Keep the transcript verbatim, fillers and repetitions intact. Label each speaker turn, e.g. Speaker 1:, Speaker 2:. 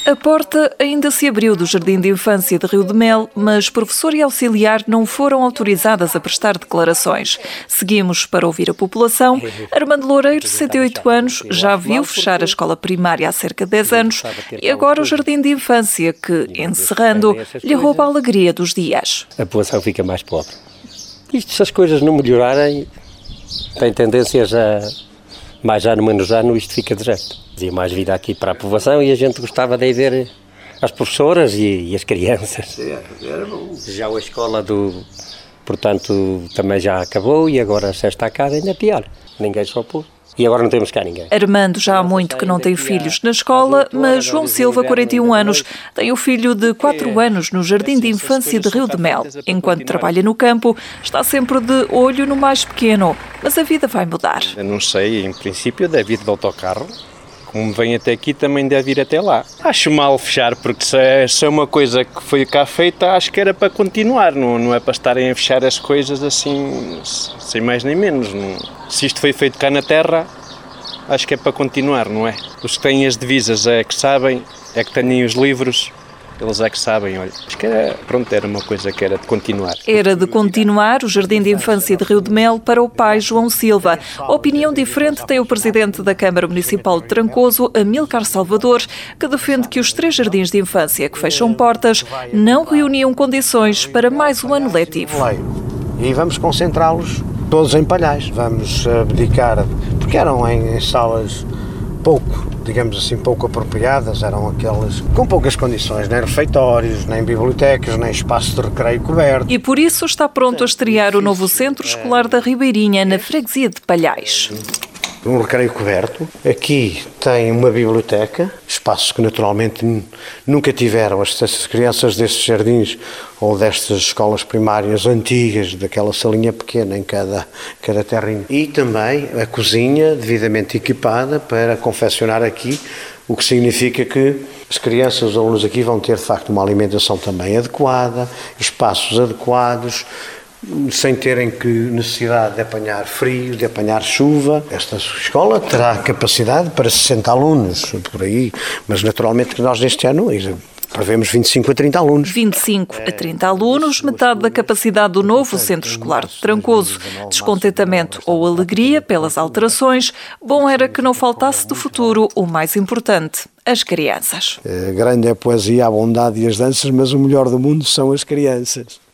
Speaker 1: A porta ainda se abriu do Jardim de Infância de Rio de Mel, mas professor e auxiliar não foram autorizadas a prestar declarações. Seguimos para ouvir a população. Armando Loureiro, sessenta e oito anos, já viu fechar a escola primária há cerca de dez anos e agora o Jardim de Infância que, encerrando, lhe rouba a alegria dos dias.
Speaker 2: A população fica mais pobre. Isto, se as coisas não melhorarem, tem tendências a, mais ano menos ano, isto fica deserto. Dizia mais vida aqui para a população e a gente gostava de ir ver as professoras e, e as crianças. Era bom. Já a escola do, portanto, também já acabou e agora se está cá ainda é pior. Ninguém se opôs. E agora não temos cá ninguém.
Speaker 1: Armando já há muito que não tem filhos na escola, mas João Silva, quarenta e um anos, tem o filho de quatro anos no Jardim de Infância de Rio de Mel. Enquanto trabalha no campo, está sempre de olho no mais pequeno, mas a vida vai mudar.
Speaker 3: Eu não sei, em princípio deve ir de autocarro. Como vem até aqui, também deve ir até lá. Acho mal fechar, porque se é, se é uma coisa que foi cá feita, acho que era para continuar, não, não é para estarem a fechar as coisas assim, sem mais nem menos. Não. Se isto foi feito cá na terra, acho que é para continuar, não é? Os que têm as divisas é que sabem, é que têm os livros, eles é que sabem, olha. Acho que era, pronto, era uma coisa que era de continuar.
Speaker 1: Era de continuar o Jardim de Infância de Rio de Mel para o pai João Silva. Opinião diferente tem o presidente da Câmara Municipal de Trancoso, Amílcar Salvador, que defende que os três jardins de infância que fecham portas não reuniam condições para mais um ano letivo.
Speaker 4: E vamos concentrá-los todos em Palhais. Vamos abdicar, porque eram em salas pouco, digamos assim, pouco apropriadas, eram aquelas com poucas condições, nem refeitórios, nem bibliotecas, nem espaço de recreio coberto.
Speaker 1: E por isso está pronto a estrear o novo Centro Escolar da Ribeirinha, na freguesia de Palhais.
Speaker 4: Um recreio coberto. Aqui tem uma biblioteca, espaços que naturalmente nunca tiveram as, as crianças destes jardins ou destas escolas primárias antigas, daquela salinha pequena em cada, cada terrinho. E também a cozinha devidamente equipada para confeccionar aqui, o que significa que as crianças, os alunos aqui vão ter de facto uma alimentação também adequada, espaços adequados, sem terem que necessidade de apanhar frio, de apanhar chuva. Esta escola terá capacidade para sessenta alunos, por aí, mas naturalmente que nós neste ano prevemos vinte e cinco a trinta alunos.
Speaker 1: vinte e cinco a trinta alunos, metade da capacidade do novo Centro Escolar de Trancoso. Descontentamento ou alegria pelas alterações, bom era que não faltasse do futuro o mais importante, as crianças.
Speaker 4: A grande é a poesia, a bondade e as danças, mas o melhor do mundo são as crianças.